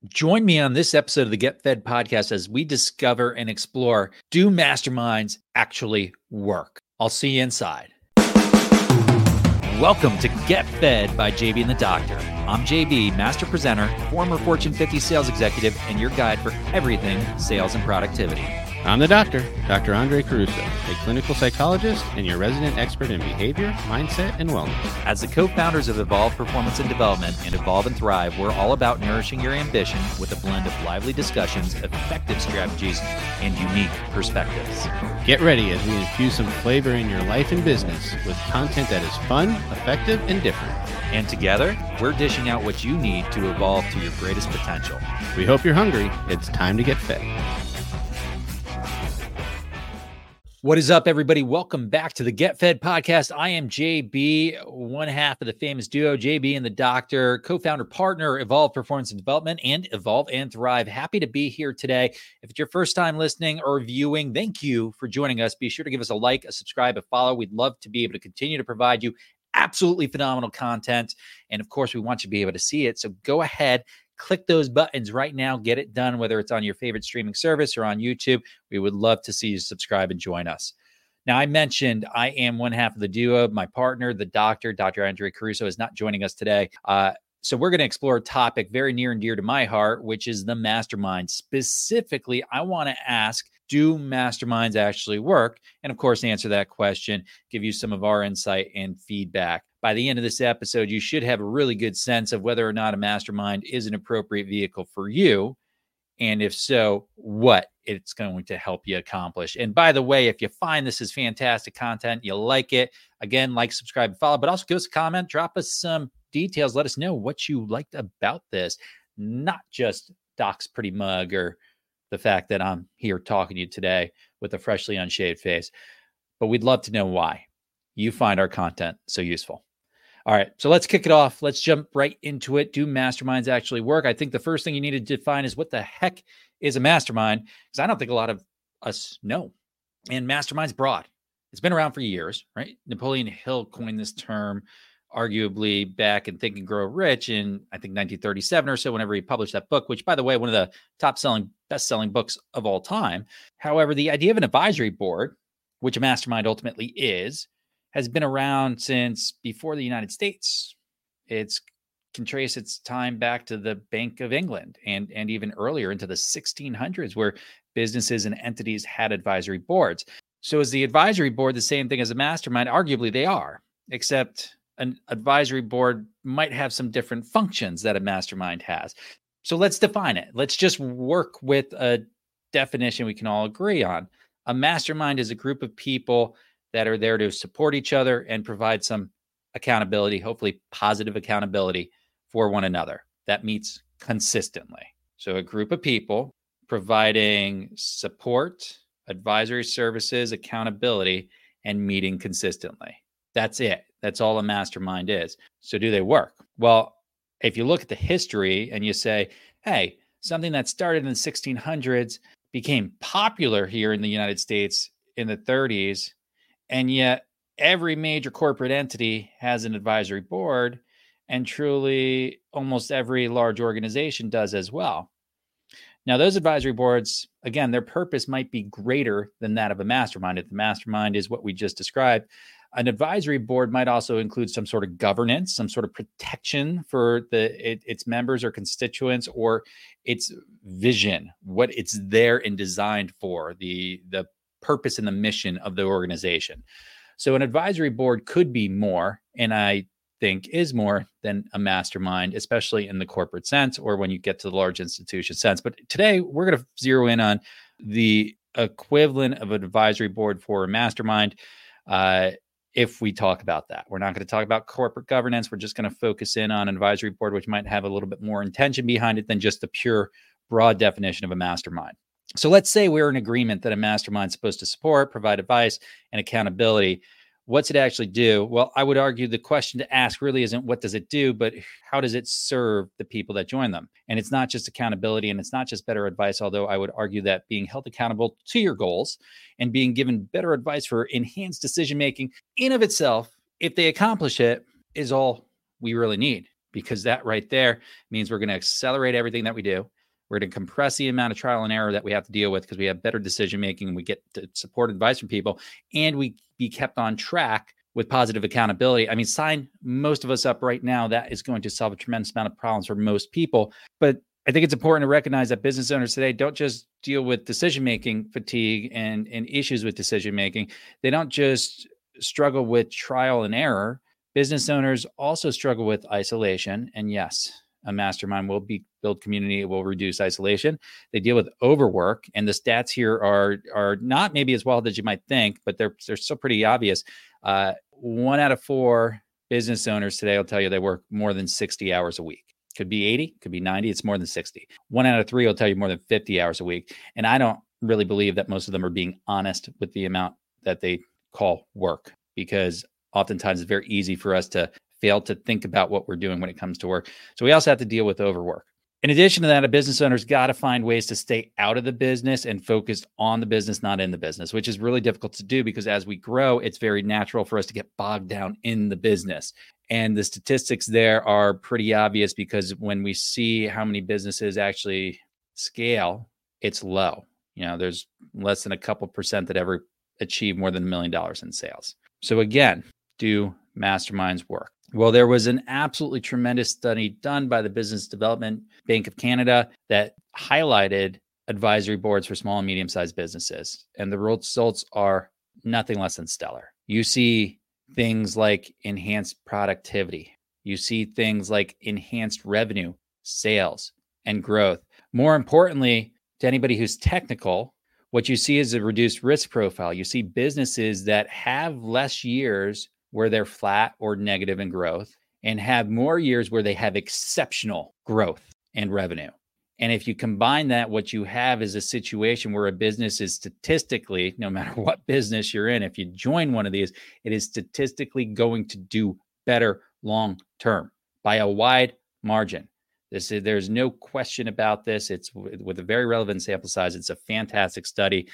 Join me on this episode of the Get Fed podcast as we discover and explore, do masterminds actually work? I'll see you inside. Welcome to Get Fed by JB and the Doctor. I'm JB, master presenter, former Fortune 50 sales executive, and your guide for everything sales and productivity. I'm the doctor, Dr. Andre Caruso, a clinical psychologist and your resident expert in behavior, mindset, and wellness. As the co-founders of Evolve Performance and Development and Evolve and Thrive, we're all about nourishing your ambition with a blend of lively discussions, effective strategies, and unique perspectives. Get ready as we infuse some flavor in your life and business with content that is fun, effective, and different. And together, we're dishing out what you need to evolve to your greatest potential. We hope you're hungry. It's time to get fed. What is up, everybody? Welcome back to the Get Fed podcast. I am JB, one half of the famous duo, JB and the Doctor, co-founder, partner, Evolve Performance and Development, and Evolve and Thrive. Happy to be here today. If it's your first time listening or viewing, thank you for joining us. Be sure to give us a like, a subscribe, a follow. We'd love to be able to continue to provide you absolutely phenomenal content. And of course, we want you to be able to see it. So go ahead, click those buttons right now, get it done, whether it's on your favorite streaming service or on YouTube. We would love to see you subscribe and join us. Now, I mentioned I am one half of the duo. My partner, the doctor, Dr. Andre Caruso, is not joining us today. So we're going to explore a topic very near and dear to my heart, which is the mastermind. Specifically, I want to ask, do masterminds actually work? And of course, answer that question, give you some of our insight and feedback. By the end of this episode, you should have a really good sense of whether or not a mastermind is an appropriate vehicle for you. And if so, what it's going to help you accomplish. And by the way, if you find this is fantastic content, you like it, again, like, subscribe, and follow, but also give us a comment, drop us some details. Let us know what you liked about this, not just Doc's pretty mug or the fact that I'm here talking to you today with a freshly unshaved face, but we'd love to know why you find our content so useful. All right, so let's kick it off. Let's jump right into it. Do masterminds actually work? I think the first thing you need to define is what the heck is a mastermind, because I don't think a lot of us know. And mastermind's broad. It's been around for years, right? Napoleon Hill coined this term arguably back in Think and Grow Rich in, I think, 1937 or so, whenever he published that book, which, by the way, one of the top-selling, best-selling books of all time. However, the idea of an advisory board, which a mastermind ultimately is, has been around since before the United States. It can trace its time back to the Bank of England and even earlier into the 1600s, where businesses and entities had advisory boards. So is the advisory board the same thing as a mastermind? Arguably they are, except an advisory board might have some different functions that a mastermind has. So let's define it. Let's just work with a definition we can all agree on. A mastermind is a group of people that are there to support each other and provide some accountability, hopefully positive accountability for one another that meets consistently. So a group of people providing support, advisory services, accountability, and meeting consistently. That's it. That's all a mastermind is. So do they work? Well, if you look at the history and you say, hey, something that started in the 1600s became popular here in the United States in the 30s, and yet every major corporate entity has an advisory board, and truly almost every large organization does as well. Now, those advisory boards, again, their purpose might be greater than that of a mastermind. If the mastermind is what we just described, an advisory board might also include some sort of governance, some sort of protection for its members or constituents, or its vision, what it's there and designed for, the purpose and the mission of the organization. So an advisory board could be more, and I think is more than a mastermind, especially in the corporate sense or when you get to the large institution sense. But today we're going to zero in on the equivalent of an advisory board for a mastermind. If we talk about that, we're not going to talk about corporate governance. We're just going to focus in on an advisory board, which might have a little bit more intention behind it than just the pure broad definition of a mastermind. So let's say we're in agreement that a mastermind is supposed to support, provide advice, and accountability. What's it actually do? Well, I would argue the question to ask really isn't what does it do, but how does it serve the people that join them? And it's not just accountability, and it's not just better advice, although I would argue that being held accountable to your goals and being given better advice for enhanced decision-making in of itself, if they accomplish it, is all we really need. because that right there means we're going to accelerate everything that we do. We're going to compress the amount of trial and error that we have to deal with because we have better decision making and we get support advice from people, and we be kept on track with positive accountability. I mean, sign most of us up right now. That is going to solve a tremendous amount of problems for most people. But I think it's important to recognize that business owners today don't just deal with decision-making fatigue and issues with decision-making. They don't just struggle with trial and error. Business owners also struggle with isolation. And yes, a mastermind will build community. It will reduce isolation. They deal with overwork. And the stats here are not maybe as wild as you might think, but they're still pretty obvious. 1 out of 4 business owners today will tell you they work more than 60 hours a week. Could be 80, could be 90. It's more than 60. 1 out of 3 will tell you more than 50 hours a week. And I don't really believe that most of them are being honest with the amount that they call work, because oftentimes it's very easy for us to fail to think about what we're doing when it comes to work. So we also have to deal with overwork. In addition to that, a business owner's got to find ways to stay out of the business and focus on the business, not in the business, which is really difficult to do because as we grow, it's very natural for us to get bogged down in the business. And the statistics there are pretty obvious because when we see how many businesses actually scale, it's low. You know, there's less than a couple percent that ever achieve more than $1 million in sales. So again, do masterminds work? Well, there was an absolutely tremendous study done by the Business Development Bank of Canada that highlighted advisory boards for small and medium-sized businesses. And the results are nothing less than stellar. You see things like enhanced productivity. You see things like enhanced revenue, sales, and growth. More importantly, to anybody who's technical, what you see is a reduced risk profile. You see businesses that have less years where they're flat or negative in growth and have more years where they have exceptional growth and revenue. And if you combine that, what you have is a situation where a business is statistically, no matter what business you're in, if you join one of these, it is statistically going to do better long term by a wide margin. There's no question about this. It's with a very relevant sample size. It's a fantastic study.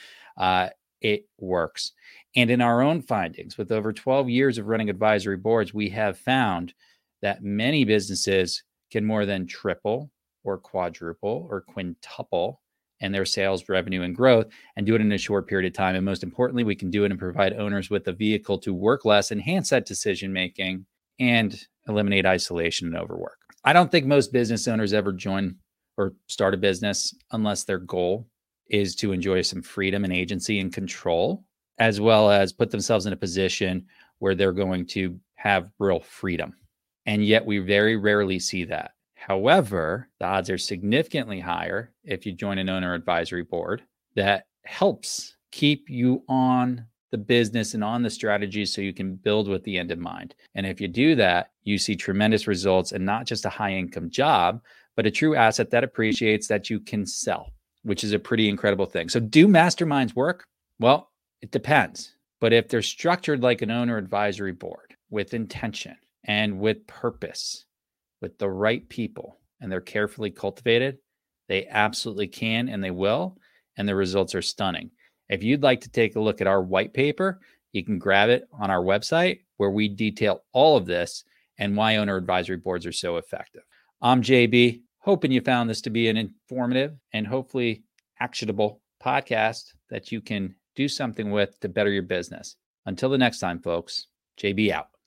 It works. And in our own findings, with over 12 years of running advisory boards, we have found that many businesses can more than triple or quadruple or quintuple in their sales, revenue, and growth, and do it in a short period of time. And most importantly, we can do it and provide owners with a vehicle to work less, enhance that decision-making, and eliminate isolation and overwork. I don't think most business owners ever join or start a business unless their goal is to enjoy some freedom and agency and control, as well as put themselves in a position where they're going to have real freedom. And yet we very rarely see that. However, the odds are significantly higher if you join an owner advisory board that helps keep you on the business and on the strategy so you can build with the end in mind. And if you do that, you see tremendous results and not just a high income job, but a true asset that appreciates that you can sell, which is a pretty incredible thing. So do masterminds work? Well, it depends. But if they're structured like an owner advisory board with intention and with purpose, with the right people, and they're carefully cultivated, they absolutely can and they will. And the results are stunning. If you'd like to take a look at our white paper, you can grab it on our website where we detail all of this and why owner advisory boards are so effective. I'm JB, hoping you found this to be an informative and hopefully actionable podcast that you can do something with to better your business. Until the next time, folks, JB out.